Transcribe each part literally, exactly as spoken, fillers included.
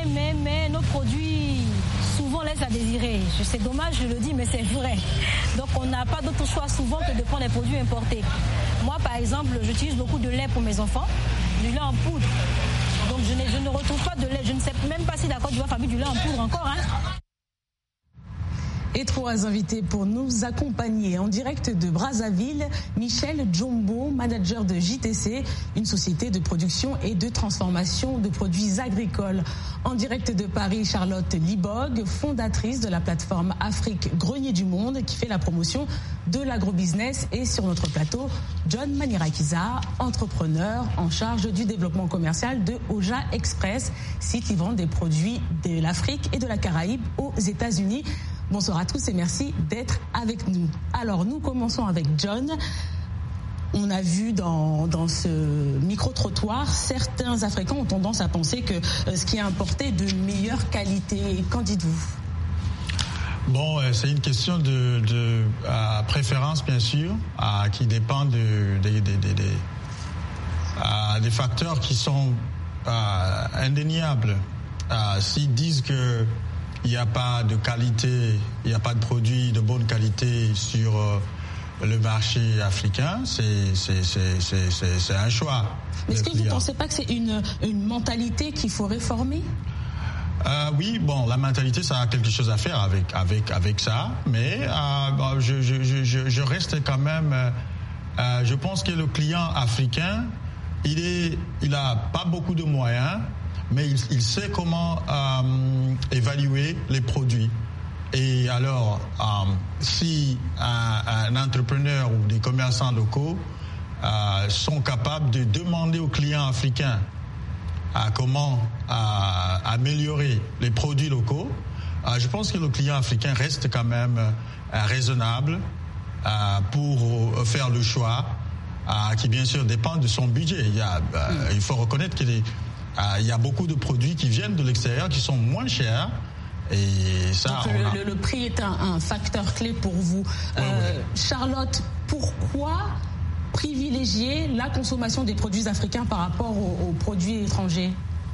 mais, mais nos produits souvent laissent à désirer. C'est dommage, je le dis, mais c'est vrai. Donc on n'a pas d'autre choix souvent que de prendre des produits importés. Moi, par exemple, j'utilise beaucoup de lait pour mes enfants, du lait en poudre. Donc je, je ne retrouve pas de lait. Je ne sais même pas si la Côte d'Ivoire fabrique du lait en poudre encore. Hein. Et trois invités pour nous accompagner en direct de Brazzaville, Michel Djombo, manager de J T C, une société de production et de transformation de produits agricoles. En direct de Paris, Charlotte Libog, fondatrice de la plateforme Afrique Grenier du Monde, qui fait la promotion de l'agrobusiness. Et sur notre plateau, John Manirakiza, entrepreneur en charge du développement commercial de Oja Express, site livrant des produits de l'Afrique et de la Caraïbe aux États-Unis. Bonsoir à tous et merci d'être avec nous. Alors, nous commençons avec John. On a vu dans, dans ce micro-trottoir, certains Africains ont tendance à penser que ce qui est importé est de meilleure qualité. Qu'en dites-vous ? Bon, c'est une question de, de euh, préférence, bien sûr, euh, qui dépend de, de, de, de, de, euh, des facteurs qui sont euh, indéniables. Euh, s'ils disent que il n'y a pas de qualité, il n'y a pas de produits de bonne qualité sur euh, le marché africain, c'est, c'est, c'est, c'est, c'est, c'est un choix. Mais est-ce que vous ne pensez pas que c'est une, une mentalité qu'il faut réformer ? Euh, oui, bon, la mentalité, ça a quelque chose à faire avec avec avec ça, mais euh, bon, je, je je je reste quand même. Euh, je pense que le client africain, il est, il a pas beaucoup de moyens, mais il, il sait comment euh, évaluer les produits. Et alors, euh, si un, un entrepreneur ou des commerçants locaux euh, sont capables de demander aux clients africains à comment à améliorer les produits locaux, euh, je pense que le client africain reste quand même euh, raisonnable euh, pour faire le choix euh, qui bien sûr dépend de son budget. Il, y a, euh, il faut reconnaître qu'il y, euh, y a beaucoup de produits qui viennent de l'extérieur qui sont moins chers. Et ça, donc on le, a... le, le prix est un, un facteur clé pour vous. Ouais, euh, ouais. Charlotte, pourquoi privilégier la consommation des produits africains par rapport aux, aux produits étrangers ?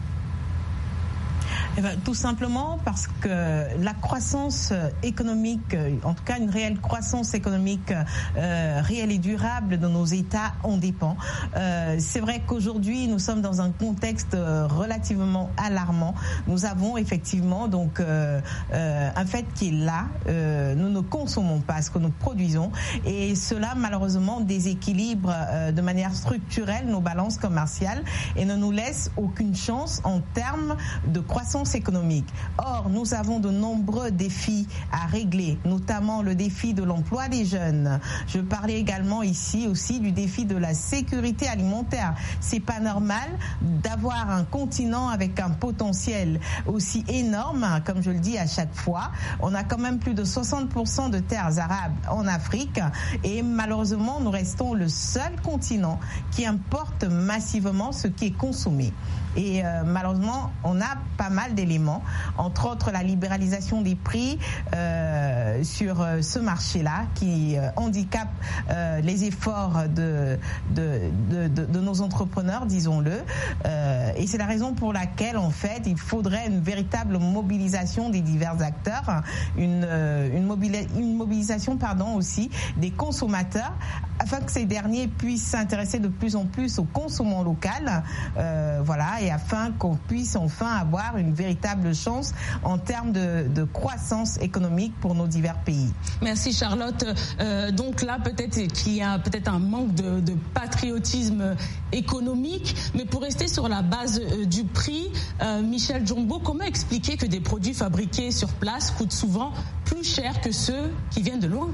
Eh ben, tout simplement parce que la croissance économique, en tout cas une réelle croissance économique euh, réelle et durable de nos États en dépend. Euh, c'est vrai qu'aujourd'hui nous sommes dans un contexte relativement alarmant. Nous avons effectivement donc euh, euh, un fait qui est là. Euh, nous ne consommons pas ce que nous produisons et cela malheureusement déséquilibre euh, de manière structurelle nos balances commerciales et ne nous laisse aucune chance en termes de croissance économique. Or, nous avons de nombreux défis à régler, notamment le défi de l'emploi des jeunes. Je parlais également ici aussi du défi de la sécurité alimentaire. C'est pas normal d'avoir un continent avec un potentiel aussi énorme, comme je le dis à chaque fois. On a quand même plus de soixante pour cent de terres arables en Afrique et malheureusement, nous restons le seul continent qui importe massivement ce qui est consommé. Et euh, malheureusement, on a pas mal d'éléments, entre autres la libéralisation des prix euh, sur euh, ce marché-là qui euh, handicape euh, les efforts de, de, de, de, de nos entrepreneurs, disons-le. Euh, et c'est la raison pour laquelle, en fait, il faudrait une véritable mobilisation des divers acteurs, une, euh, une, mobili- une mobilisation pardon, aussi des consommateurs, afin que ces derniers puissent s'intéresser de plus en plus au consommant local, euh, voilà, et afin qu'on puisse enfin avoir une véritable chance en termes de, de croissance économique pour nos divers pays. Merci Charlotte. Euh, donc là, peut-être qu'il y a peut-être un manque de, de patriotisme économique, mais pour rester sur la base euh, du prix, euh, Michel Djombo, comment expliquer que des produits fabriqués sur place coûtent souvent plus cher que ceux qui viennent de loin ?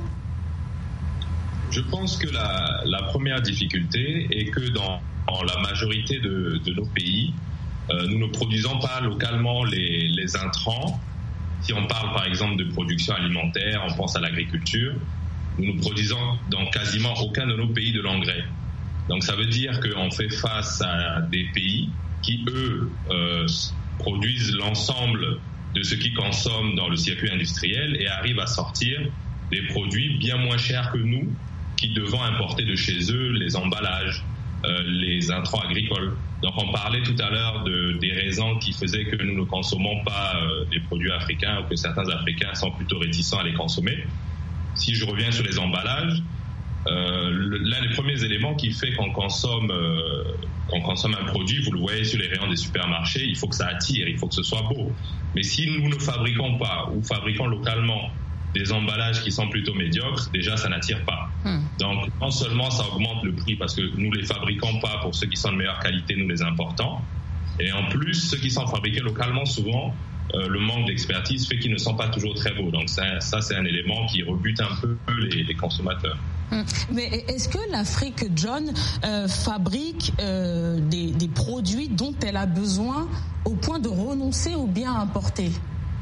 Je pense que la, la première difficulté est que dans, dans la majorité de, de nos pays, euh, nous ne produisons pas localement les, les intrants. Si on parle par exemple de production alimentaire, on pense à l'agriculture, nous ne produisons dans quasiment aucun de nos pays de l'engrais. Donc ça veut dire qu'on fait face à des pays qui, eux, euh, produisent l'ensemble de ce qu'ils consomment dans le circuit industriel et arrivent à sortir des produits bien moins chers que nous, qui devons importer de chez eux les emballages, euh, les intrants agricoles. Donc on parlait tout à l'heure de, des raisons qui faisaient que nous ne consommons pas euh, des produits africains, ou que certains Africains sont plutôt réticents à les consommer. Si je reviens sur les emballages, euh, le, l'un des premiers éléments qui fait qu'on consomme, euh, qu'on consomme un produit, vous le voyez sur les rayons des supermarchés, il faut que ça attire, il faut que ce soit beau. Mais si nous ne fabriquons pas ou fabriquons localement des emballages qui sont plutôt médiocres, déjà ça n'attire pas. Mmh. Donc non seulement ça augmente le prix parce que nous les fabriquons pas pour ceux qui sont de meilleure qualité, nous les importons, et en plus ceux qui sont fabriqués localement, souvent euh, le manque d'expertise fait qu'ils ne sont pas toujours très beaux. Donc ça, ça c'est un élément qui rebute un peu les, les consommateurs. Mmh. Mais est-ce que l'Afrique, John, euh, fabrique euh, des, des produits dont elle a besoin au point de renoncer aux biens importés?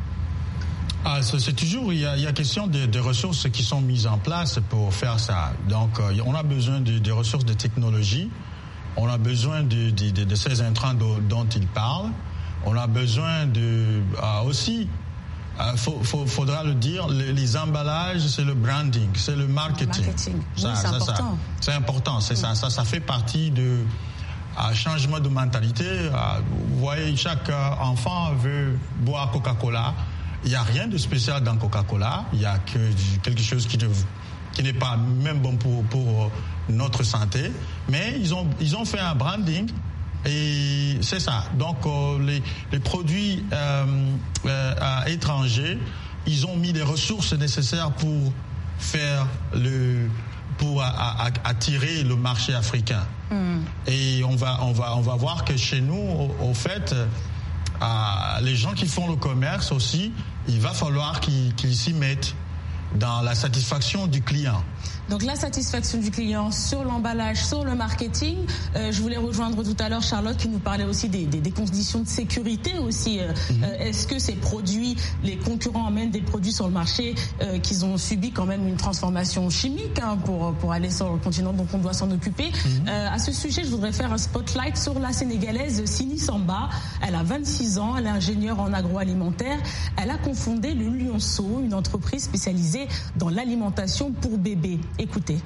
Ah, c'est toujours, il y a, il y a question des de ressources qui sont mises en place pour faire ça. Donc, euh, on a besoin de, de ressources de technologie, on a besoin de, de, de, de ces intrants dont, dont il parle, on a besoin de, euh, aussi, il euh, faut, faut, faudra le dire, les, les emballages, c'est le branding, c'est le marketing. marketing. Ça, oui, c'est ça, important. Ça, c'est important, c'est oui. ça, ça, ça fait partie de un changement de mentalité. Euh, vous voyez, chaque euh, enfant veut boire Coca-Cola. Il n'y a rien de spécial dans Coca-Cola. Il y a que quelque chose qui, ne, qui n'est pas même bon pour, pour notre santé. Mais ils ont, ils ont fait un branding et c'est ça. Donc, euh, les, les produits euh, euh, étrangers, ils ont mis les ressources nécessaires pour faire le, pour a, a, attirer le marché africain. Mm. Et on va, on va, on va voir que chez nous, au, au fait, Euh, les gens qui font le commerce aussi, il va falloir qu'ils, qu'ils s'y mettent dans la satisfaction du client. Donc la satisfaction du client sur l'emballage, sur le marketing. Euh, je voulais rejoindre tout à l'heure Charlotte qui nous parlait aussi des, des, des conditions de sécurité aussi. Euh, mm-hmm. euh, est-ce que ces produits, les concurrents emmènent des produits sur le marché euh, qu'ils ont subi quand même une transformation chimique hein, pour pour aller sur le continent, donc on doit s'en occuper. Mm-hmm. Euh, à ce sujet, je voudrais faire un spotlight sur la Sénégalaise Sini Samba. Elle a vingt-six ans, elle est ingénieure en agroalimentaire. Elle a cofondé le Lionceau, une entreprise spécialisée dans l'alimentation pour bébés. Écoutez.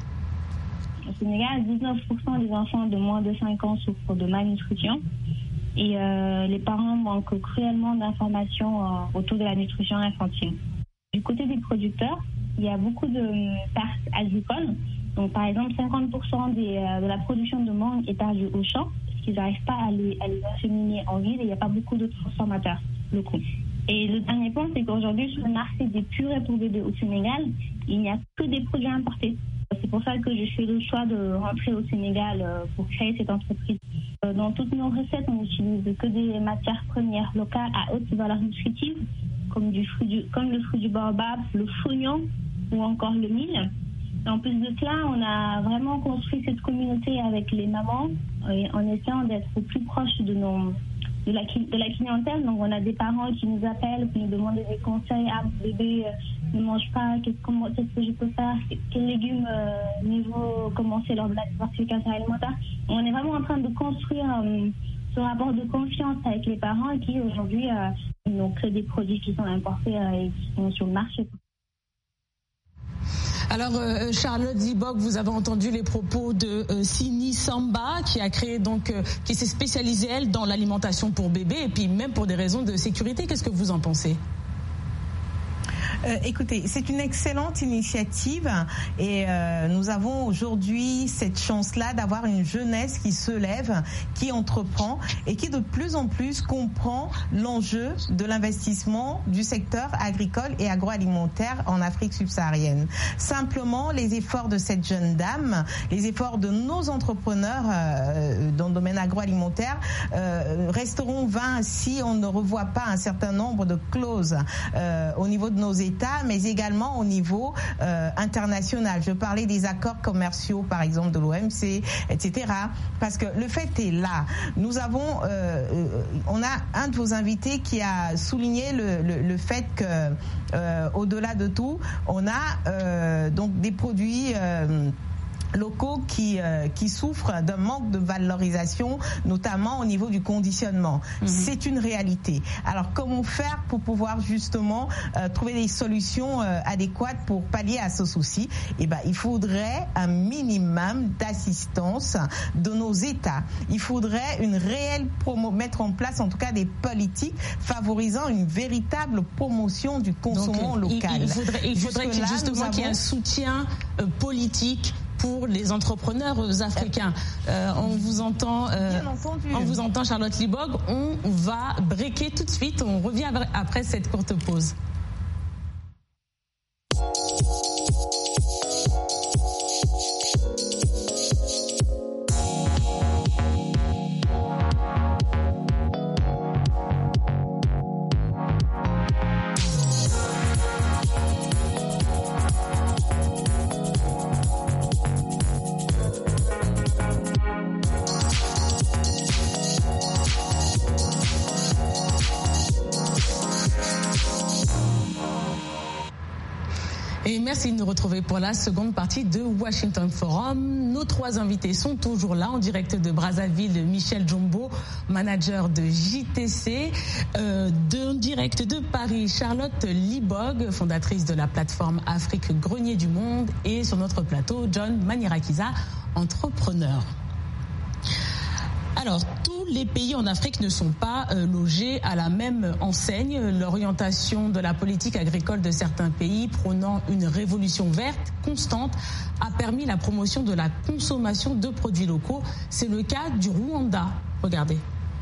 Au Sénégal, dix-neuf pour cent des enfants de moins de cinq ans souffrent de malnutrition et euh, les parents manquent cruellement d'informations euh, autour de la nutrition infantile. Du côté des producteurs, il y a beaucoup de pertes agricoles. Donc, par exemple, cinquante pour cent des, euh, de la production de mangue est perdue au champ parce qu'ils n'arrivent pas à les, à les acheminer en ville et il n'y a pas beaucoup de transformateurs locaux. Et le dernier point, c'est qu'aujourd'hui, sur le marché des purées pour bébés au Sénégal, il n'y a que des produits importés. C'est pour ça que je fais le choix de rentrer au Sénégal pour créer cette entreprise. Dans toutes nos recettes, on n'utilise que des matières premières locales à haute valeur nutritive, comme, du fruit du, comme le fruit du baobab, le fognon ou encore le mil. Et en plus de cela, on a vraiment construit cette communauté avec les mamans en essayant d'être au plus proche de nos... De la, de la clientèle. Donc on a des parents qui nous appellent, qui nous demandent des conseils. Ah, mon bébé euh, ne mange pas, qu'est-ce, comment, qu'est-ce que je peux faire, quels légumes euh, niveau commencer lors de la diversification alimentaire. On est vraiment en train de construire euh, ce rapport de confiance avec les parents qui aujourd'hui euh, nous créent des produits qui sont importés euh, et qui sont sur le marché. Alors euh, Charlotte Zibok, vous avez entendu les propos de euh, Sini Samba qui a créé donc euh, qui s'est spécialisée elle dans l'alimentation pour bébés et puis même pour des raisons de sécurité. Qu'est-ce que vous en pensez ? Euh, écoutez, c'est une excellente initiative et euh, nous avons aujourd'hui cette chance-là d'avoir une jeunesse qui se lève, qui entreprend et qui de plus en plus comprend l'enjeu de l'investissement du secteur agricole et agroalimentaire en Afrique subsaharienne. Simplement, les efforts de cette jeune dame, les efforts de nos entrepreneurs euh, dans le domaine agroalimentaire euh, resteront vains si on ne revoit pas un certain nombre de clauses euh, au niveau de nos États, mais également au niveau euh, international. Je parlais des accords commerciaux, par exemple, de l'O M C, et cetera. Parce que le fait est là. Nous avons, euh, on a un de vos invités qui a souligné le, le, le fait que, euh, au-delà de tout, on a euh, donc des produits. Euh, locaux qui euh, qui souffrent d'un manque de valorisation, notamment au niveau du conditionnement. Mmh. C'est une réalité. Alors comment faire pour pouvoir justement euh, trouver des solutions euh, adéquates pour pallier à ce souci? Eh ben, il faudrait un minimum d'assistance de nos États. Il faudrait une réelle promo, mettre en place en tout cas des politiques favorisant une véritable promotion du consommant Donc, local. Il, il faudrait, il faudrait qu'il, justement avons... qu'il y ait un soutien euh, politique pour les entrepreneurs africains. Euh, on vous entend, euh, on vous entend, Charlotte Libog. On va breaker tout de suite. On revient après cette courte pause. Et merci de nous retrouver pour la seconde partie de Washington Forum. Nos trois invités sont toujours là en direct de Brazzaville. Michel Djombo, manager de J T C. Euh, de direct de Paris, Charlotte Libog, fondatrice de la plateforme Afrique Grenier du Monde. Et sur notre plateau, John Manirakiza, entrepreneur. Alors, tous les pays en Afrique ne sont pas euh, logés à la même enseigne. L'orientation de la politique agricole de certains pays, prônant une révolution verte constante, a permis la promotion de la consommation de produits locaux. C'est le cas du Rwanda. Regardez.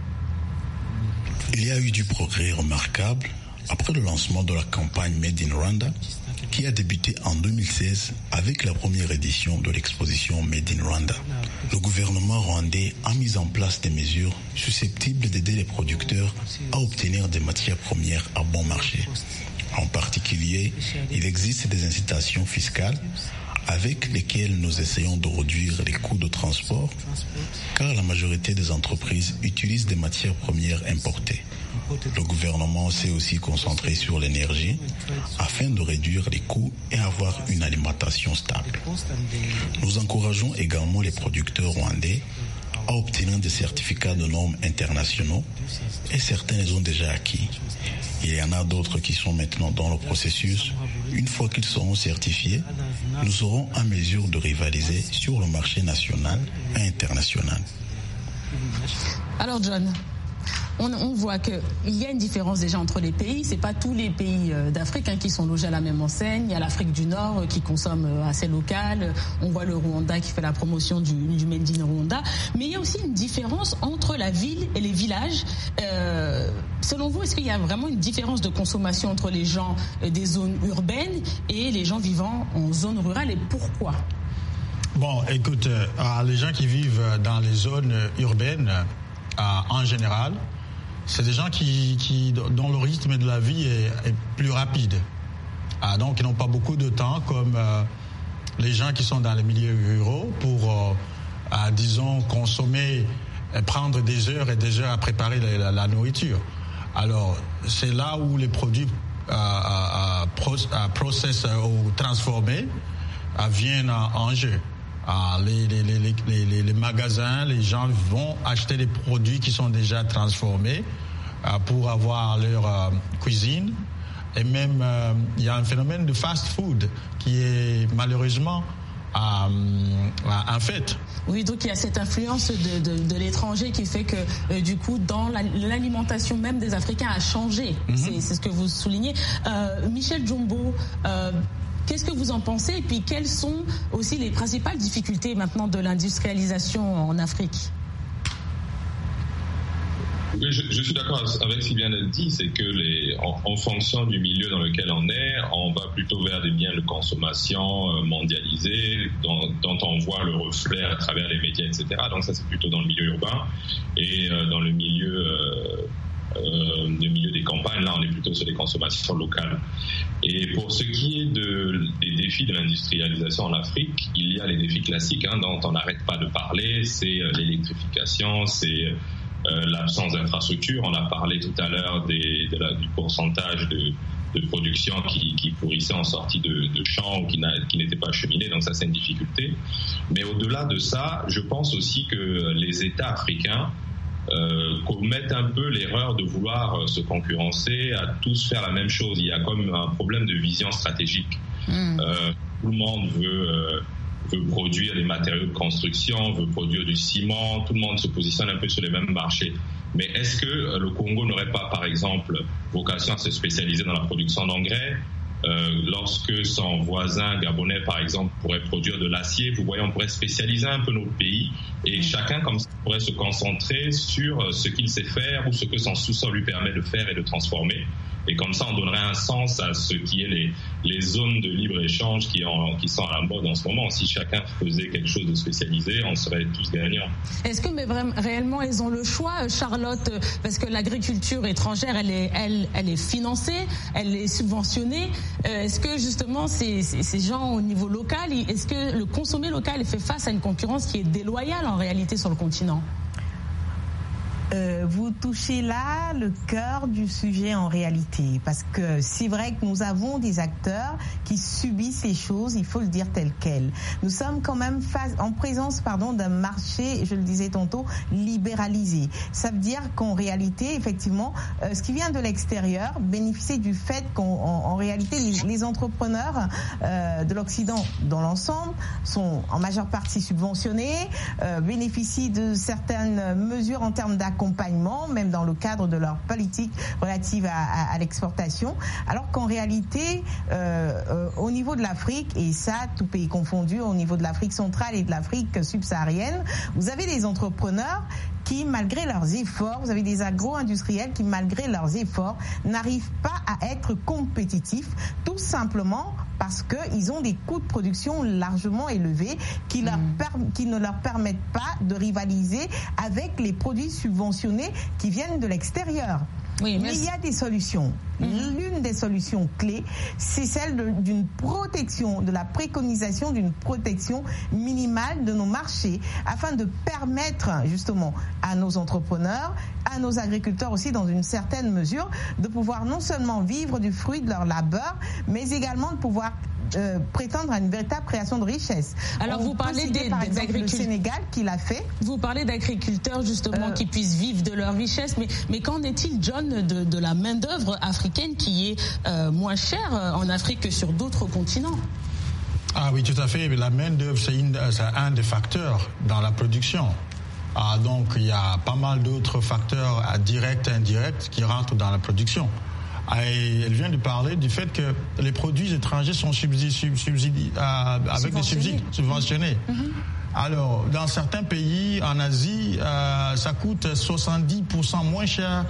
Il y a eu du progrès remarquable après le lancement de la campagne Made in Rwanda, qui a débuté en deux mille seize avec la première édition de l'exposition Made in Rwanda. Le gouvernement rwandais a mis en place des mesures susceptibles d'aider les producteurs à obtenir des matières premières à bon marché. En particulier, il existe des incitations fiscales avec lesquelles nous essayons de réduire les coûts de transport, car la majorité des entreprises utilisent des matières premières importées. Le gouvernement s'est aussi concentré sur l'énergie afin de réduire les coûts et avoir une alimentation stable. Nous encourageons également les producteurs rwandais à obtenir des certificats de normes internationaux et certains les ont déjà acquis. Il y en a d'autres qui sont maintenant dans le processus. Une fois qu'ils seront certifiés, nous serons en mesure de rivaliser sur le marché national et international. Alors John, on, on voit qu'il y a une différence déjà entre les pays. C'est pas tous les pays d'Afrique hein, qui sont logés à la même enseigne. Il y a l'Afrique du Nord qui consomme assez local. On voit le Rwanda qui fait la promotion du, du Made in Rwanda. Mais il y a aussi une différence entre la ville et les villages. Euh, selon vous, est-ce qu'il y a vraiment une différence de consommation entre les gens des zones urbaines et les gens vivant en zone rurale, et pourquoi ? Bon, écoute, euh, les gens qui vivent dans les zones urbaines, euh, en général, c'est des gens qui, qui, dont le rythme de la vie est, est plus rapide. Ah, donc, ils n'ont pas beaucoup de temps comme euh, les gens qui sont dans les milieux ruraux pour, euh, euh, disons, consommer, euh, prendre des heures et des heures à préparer la, la, la nourriture. Alors, c'est là où les produits euh, euh, pro, euh, process euh, ou transformés euh, viennent en jeu. Ah, les, les, les, les, les magasins, les gens vont acheter des produits qui sont déjà transformés euh, pour avoir leur euh, cuisine. Et même, euh, il y a un phénomène de fast-food qui est malheureusement euh, euh, en fait. Oui, donc il y a cette influence de, de, de l'étranger qui fait que, euh, du coup, dans la, l'alimentation même des Africains a changé. Mm-hmm. C'est, c'est ce que vous soulignez. Euh, Michel Djombo, euh, qu'est-ce que vous en pensez? Et puis, quelles sont aussi les principales difficultés maintenant de l'industrialisation en Afrique? Oui, je, je suis d'accord avec ce qu'il vient d'être dit, c'est que les, en, en fonction du milieu dans lequel on est, on va plutôt vers des biens de consommation mondialisés, dont, dont on voit le reflet à travers les médias, et cetera. Donc ça, c'est plutôt dans le milieu urbain. Et euh, dans le milieu, euh, euh, le milieu des campagnes, là, on est plutôt sur des consommations locales. Et pour ce qui est de, des défis de l'industrialisation en Afrique, il y a les défis classiques hein, dont on n'arrête pas de parler, c'est l'électrification, c'est euh, l'absence d'infrastructures. On a parlé tout à l'heure des, de la, du pourcentage de, de production qui, qui pourrissait en sortie de, de champs ou qui, n'a, qui n'était pas acheminé. Donc ça, c'est une difficulté. Mais au-delà de ça, je pense aussi que les États africains Euh, commettent un peu l'erreur de vouloir euh, se concurrencer, à tous faire la même chose. Il y a comme un problème de vision stratégique. Mmh. Euh, tout le monde veut, euh, veut produire des matériaux de construction, veut produire du ciment, tout le monde se positionne un peu sur les mêmes marchés. Mais est-ce que euh, le Congo n'aurait pas, par exemple, vocation à se spécialiser dans la production d'engrais ? Euh, lorsque son voisin gabonais, par exemple, pourrait produire de l'acier, vous voyez, on pourrait spécialiser un peu notre pays et chacun comme ça pourrait se concentrer sur ce qu'il sait faire ou ce que son sous-sol lui permet de faire et de transformer. Et comme ça, on donnerait un sens à ce qui est les, les zones de libre-échange qui, en, qui sont à la mode en ce moment. Si chacun faisait quelque chose de spécialisé, on serait tous gagnants. Est-ce que mais vraiment, réellement, ils ont le choix, Charlotte? Parce que l'agriculture étrangère, elle est, elle, elle est financée, elle est subventionnée. Euh, est-ce que justement, ces, ces, ces gens au niveau local, est-ce que le consommé local fait face à une concurrence qui est déloyale en réalité sur le continent? Euh, vous touchez là le cœur du sujet en réalité, parce que c'est vrai que nous avons des acteurs qui subissent les choses, il faut le dire tel quel. Nous sommes quand même face, en présence pardon, d'un marché, je le disais tantôt, libéralisé. Ça veut dire qu'en réalité, effectivement, euh, ce qui vient de l'extérieur bénéficie du fait qu'en en, en réalité, les, les entrepreneurs euh, de l'Occident dans l'ensemble sont en majeure partie subventionnés, euh, bénéficient de certaines mesures en termes d'accompagnement, même dans le cadre de leur politique relative à, à, à l'exportation, alors qu'en réalité, euh, euh, au niveau de l'Afrique, et ça, tout pays confondu, au niveau de l'Afrique centrale et de l'Afrique subsaharienne, vous avez des entrepreneurs qui, malgré leurs efforts, vous avez des agro-industriels qui, malgré leurs efforts, n'arrivent pas à être compétitifs, tout simplement parce qu'ils ont des coûts de production largement élevés qui, leur mmh. per- qui ne leur permettent pas de rivaliser avec les produits subventionnés qui viennent de l'extérieur. Oui, mais, mais il y a des solutions. Mmh. L'une des solutions clés, c'est celle de, d'une protection, de la préconisation d'une protection minimale de nos marchés, afin de permettre justement à nos entrepreneurs, à nos agriculteurs aussi dans une certaine mesure, de pouvoir non seulement vivre du fruit de leur labeur, mais également de pouvoir Euh, prétendre à une véritable création de richesse. Alors, on vous parlez citer, des, par des exemple, agriculteurs. Le Sénégal qui l'a fait. Vous parlez d'agriculteurs justement euh, qui puissent vivre de leur richesse, mais, mais qu'en est-il, John, de, de la main-d'œuvre africaine qui est euh, moins chère en Afrique que sur d'autres continents? Ah oui, tout à fait. La main-d'œuvre, c'est, une, c'est un des facteurs dans la production. Ah, donc, il y a pas mal d'autres facteurs directs et indirects qui rentrent dans la production. Et elle vient de parler du fait que les produits étrangers sont subsidi, subsidi, euh, avec des subsides subventionnés. Mm-hmm. Alors, dans certains pays, en Asie, euh, ça coûte soixante-dix pour cent moins cher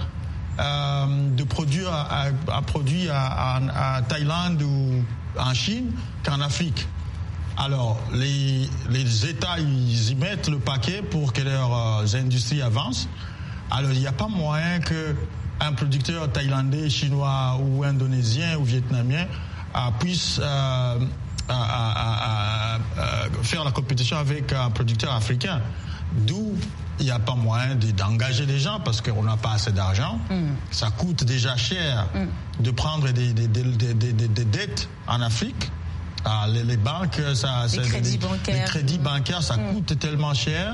euh, de produire à, à, à produire à, à, à Thaïlande ou en Chine qu'en Afrique. Alors, les, les États, ils y mettent le paquet pour que leurs euh, industries avancent. Alors, il n'y a pas moyen que un producteur thaïlandais, chinois ou indonésien ou vietnamien euh, puisse euh, à, à, à, à faire la compétition avec un producteur africain. D'où il n'y a pas moyen de, d'engager des gens parce qu'on n'a pas assez d'argent. Mm. Ça coûte déjà cher mm. de prendre des, des, des, des, des, des dettes en Afrique. Ah, les, les banques, ça, les, crédits des, bancaires. les crédits bancaires, ça mm. coûte tellement cher.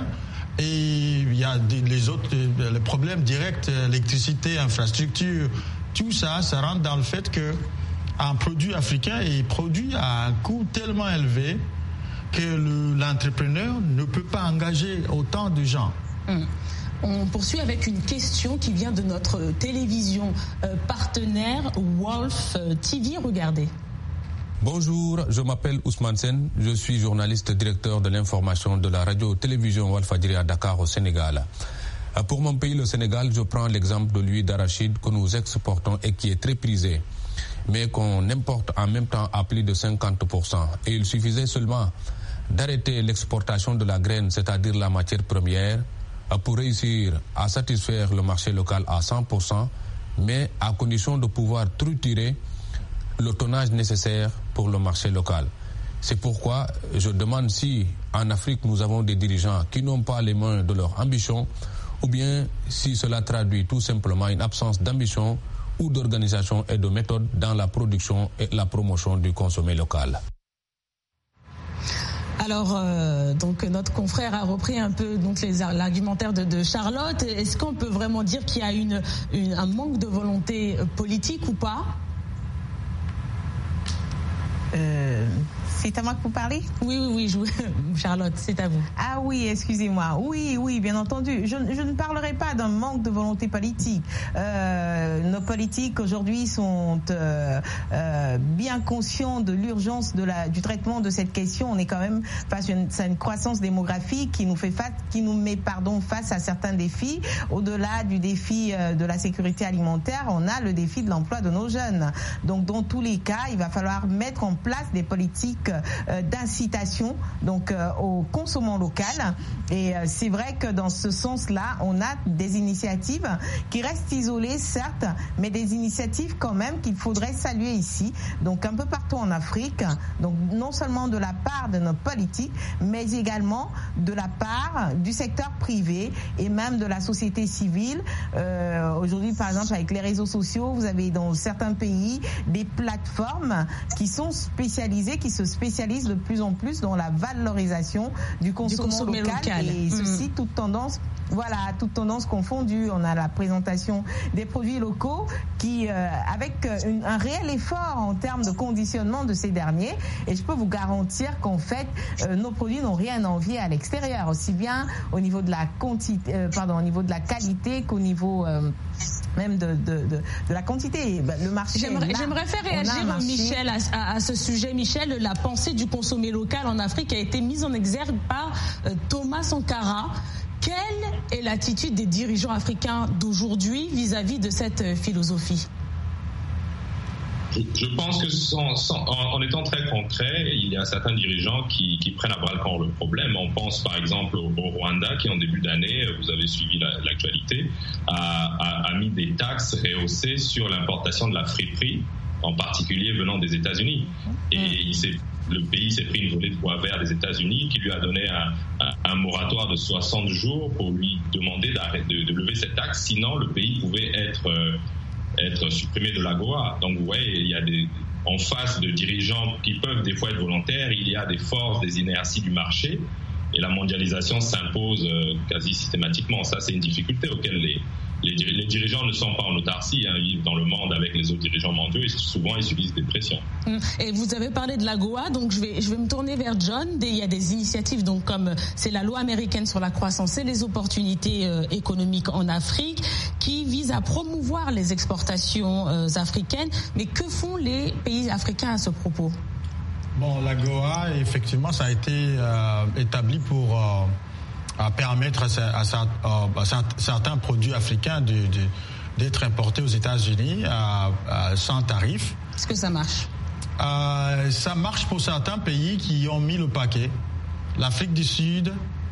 Et il y a des, les autres les problèmes directs, électricité, infrastructure, tout ça, ça rentre dans le fait que un produit africain est produit à un coût tellement élevé que le, l'entrepreneur ne peut pas engager autant de gens. Hum. On poursuit avec une question qui vient de notre télévision euh, partenaire Wolf T V. Regardez. Bonjour, je m'appelle Ousmane Sen, je suis journaliste directeur de l'information de la radio-télévision Walfadjri à Dakar au Sénégal. Pour mon pays, le Sénégal, je prends l'exemple de l'huile d'arachide que nous exportons et qui est très prisée, mais qu'on importe en même temps à plus de cinquante pour cent. Et il suffisait seulement d'arrêter l'exportation de la graine, c'est-à-dire la matière première, pour réussir à satisfaire le marché local à cent pour cent, mais à condition de pouvoir triturer le tonnage nécessaire pour le marché local. C'est pourquoi je demande si en Afrique nous avons des dirigeants qui n'ont pas les moyens de leur ambition ou bien si cela traduit tout simplement une absence d'ambition ou d'organisation et de méthode dans la production et la promotion du consommé local. Alors, euh, donc notre confrère a repris un peu donc les, l'argumentaire de, de Charlotte. Est-ce qu'on peut vraiment dire qu'il y a une, une, un manque de volonté politique ou pas ? euh... C'est à moi que vous parlez ? Oui, oui, oui, je... Charlotte, c'est à vous. Ah oui, excusez-moi. Oui, oui, bien entendu. Je, je ne parlerai pas d'un manque de volonté politique. Euh, nos politiques aujourd'hui sont euh, euh, bien conscients de l'urgence de la, du traitement de cette question. On est quand même face à une, à une croissance démographique qui nous fait face, qui nous met pardon face à certains défis. Au-delà du défi euh, de la sécurité alimentaire, on a le défi de l'emploi de nos jeunes. Donc, dans tous les cas, il va falloir mettre en place des politiques Euh, d'incitation donc euh, au consommant local, et euh, c'est vrai que dans ce sens-là on a des initiatives qui restent isolées certes, mais des initiatives quand même qu'il faudrait saluer ici, donc un peu partout en Afrique, donc non seulement de la part de nos politiques mais également de la part du secteur privé et même de la société civile. Euh, aujourd'hui par exemple avec les réseaux sociaux, vous avez dans certains pays des plateformes qui sont spécialisées, qui se spécialise de plus en plus dans la valorisation du consommant local, local et mmh. ceci toute tendance voilà toute tendance confondue. On a la présentation des produits locaux qui euh, avec une, un réel effort en termes de conditionnement de ces derniers, et je peux vous garantir qu'en fait euh, nos produits n'ont rien à envier à l'extérieur, aussi bien au niveau de la quantité euh, pardon au niveau de la qualité qu'au niveau euh, même de, de, de, de la quantité. Le marché j'aimerais, là, j'aimerais faire réagir Michel à, à, à ce sujet. Michel, la pensée du consommé local en Afrique a été mise en exergue par euh, Thomas Sankara. Quelle est l'attitude des dirigeants africains d'aujourd'hui vis-à-vis de cette euh, philosophie ? Je, je pense que sans, sans, en, en étant très concret, il y a certains dirigeants qui, qui prennent à bras le corps le problème. On pense par exemple au, au Rwanda qui en début d'année, vous avez suivi la, l'actualité, a, a, a mis des taxes rehaussées sur l'importation de la friperie, en particulier venant des États-Unis. Et il s'est, le pays s'est pris une volée de bois vert des États-Unis qui lui a donné un, un, un moratoire de soixante jours pour lui demander de, de lever cette taxe, sinon le pays pouvait être, euh, être supprimé de l'AGOA. Donc vous voyez, il y a des, en face de dirigeants qui peuvent des fois être volontaires, il y a des forces, des inerties du marché, et la mondialisation s'impose euh, quasi systématiquement. Ça, c'est une difficulté auquel les Les, les dirigeants ne sont pas en autarcie, hein, ils vivent dans le monde avec les autres dirigeants mondiaux et souvent ils subissent des pressions. Et vous avez parlé de l'AGOA, donc je vais, je vais me tourner vers John. Il y a des initiatives, donc comme c'est la loi américaine sur la croissance et les opportunités euh, économiques en Afrique, qui vise à promouvoir les exportations euh, africaines. Mais que font les pays africains à ce propos ? Bon, l'AGOA, effectivement, ça a été euh, établi pour... Euh, à permettre à, à, à, à certains produits africains de, de, d'être importés aux États-Unis à, à, sans tarif. Est-ce que ça marche ? euh, Ça marche pour certains pays qui ont mis le paquet. L'Afrique du Sud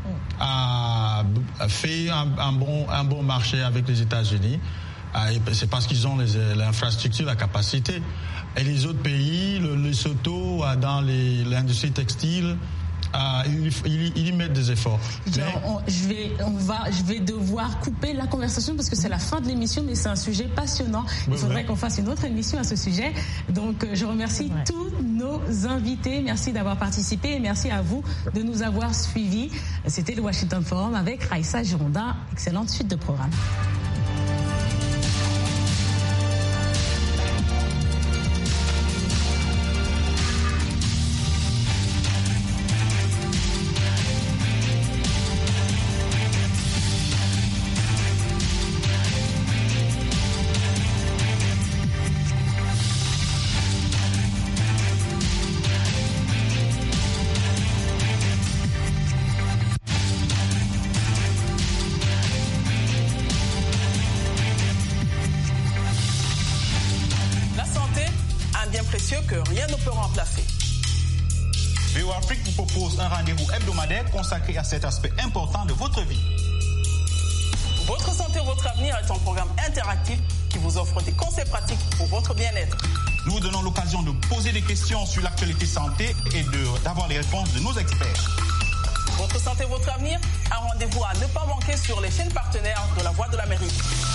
a, a fait un, un, bon, un bon marché avec les États-Unis. C'est parce qu'ils ont les, l'infrastructure, la capacité. Et les autres pays, le Lesotho, dans les, l'industrie textile, Ah, il, il, il y met des efforts. Genre, mais... on, je, vais, on va, je vais devoir couper la conversation parce que c'est la fin de l'émission, mais c'est un sujet passionnant. Il oui, faudrait oui. qu'on fasse une autre émission à ce sujet. Donc, je remercie tous nos invités. Merci d'avoir participé et merci à vous de nous avoir suivis. C'était le Washington Forum avec Raïssa Girondin. Excellente suite de programme. Consacré à cet aspect important de votre vie. Votre santé, votre avenir est un programme interactif qui vous offre des conseils pratiques pour votre bien-être. Nous vous donnons l'occasion de poser des questions sur l'actualité santé et de, d'avoir les réponses de nos experts. Votre santé, votre avenir, un rendez-vous à ne pas manquer sur les chaînes partenaires de La Voix de l'Amérique.